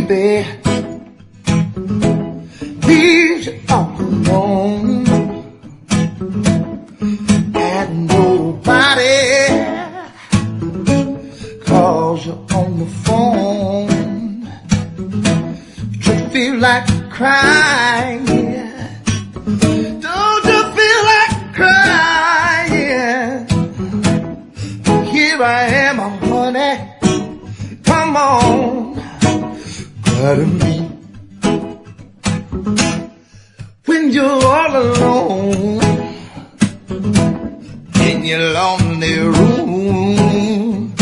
baby leaves you all alone, and nobody calls you on the phone. You feel like crying. Don't you feel like crying? Here I am, honey. Come on, cry to me. When you're all alone in your lonely room,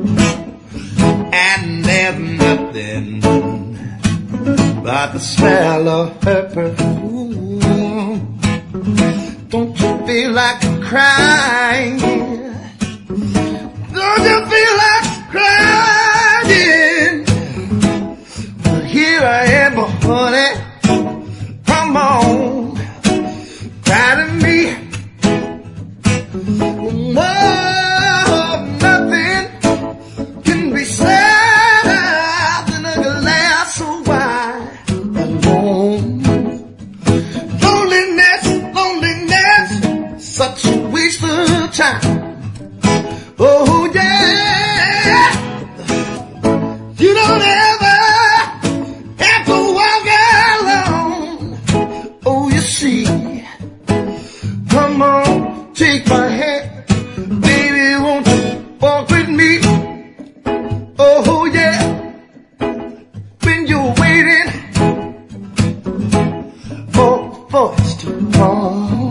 and there's nothing but the smell of her perfume. Don't you feel like crying? Don't you feel like crying? Here I am, honey. Come on, cry to me. Oh, nothing can be sadder than a glass of wine alone. Loneliness, loneliness, such a waste of time. Oh yeah, you don't ever have to walk alone. Oh, you see, come on, take my hand, baby, won't you walk with me? Oh yeah, when you're waiting for the voice to come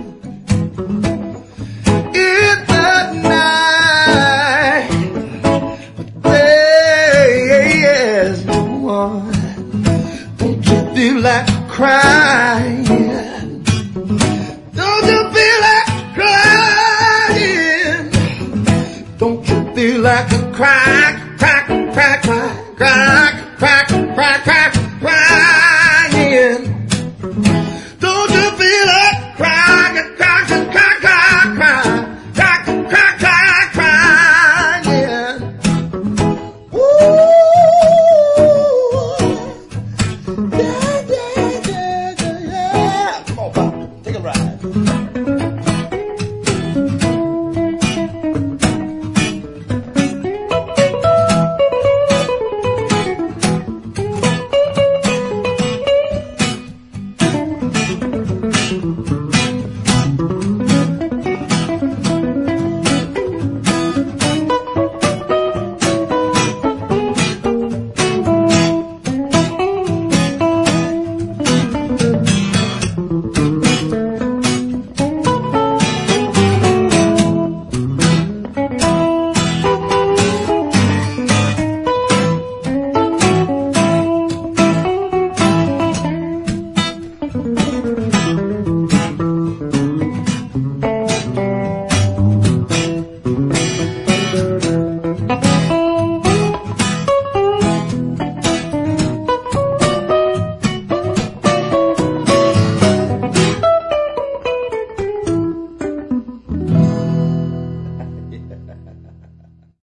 in the night, but there's no one. Don't you feel like crying? Don't you feel like crying? Don't you feel like a cry, cry, cry, cry, cry?